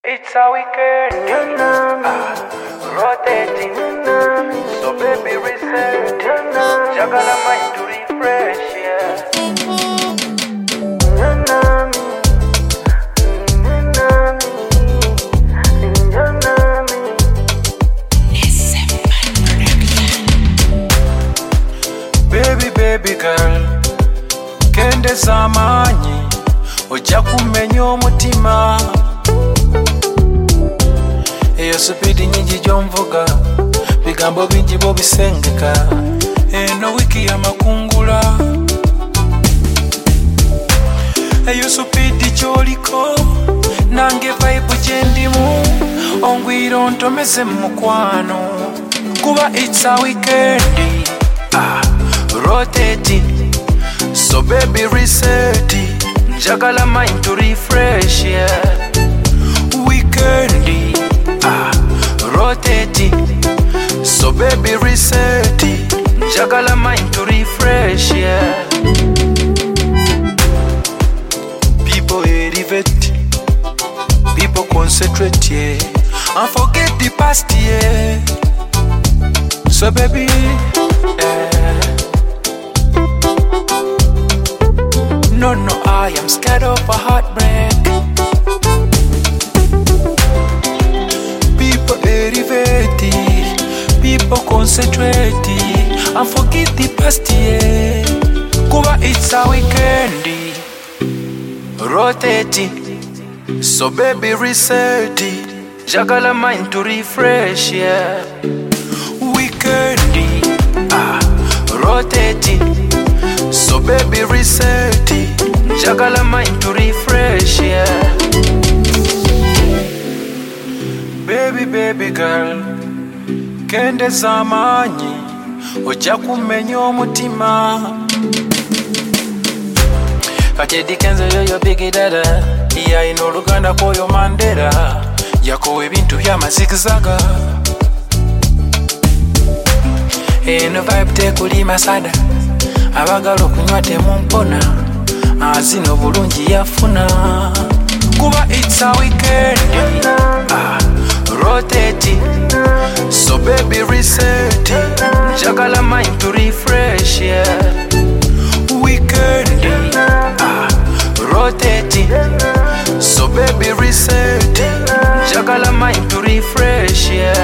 It's a weekend, rotating, so baby reset, jagala mind to refresh, yeah. Baby girl, kende zamanyi, ojja kumenya omutima. Eyo supidi nyingi gy'onvuga, bigambo bingi bo bisengeka, eno wiki ya makungula. Eyo supidi gy'oliko, nange vibe gyendimu, ongwira ontomeze mu mukwano, kuba it's a weekend, rotating, so baby reset, njagala mind to refresh, yeah. Weekend, rotating, so baby reset, njagala mind to refresh, yeah. People elevate, people concentrate, yeah, and forget the past, yeah. So baby, no, I am scared of a heartbreak. People elevate, people concentrate, and forget the past, yeah. Kuba it's a weekend, rotating, so baby reset, jagala mind to refresh, yeah. Weekend, rotating, so baby reset, jagala mind to refresh, yeah. Baby girl, kende zamanyi, ojja kumenya omutima. Kati dikenzo yoyo big dada, yayina oluganda kwoyo Mandela, yakowa ebintu by'amazigizaga. Eno vibe tekuli masada, abagala okunywa temumpona, azino bulungi yafuna. Kuba it's a weekend, rotating, so baby reset, jagala mind to refresh, yeah. Weekend, rotating, so baby reset, jagala mind to refresh, yeah.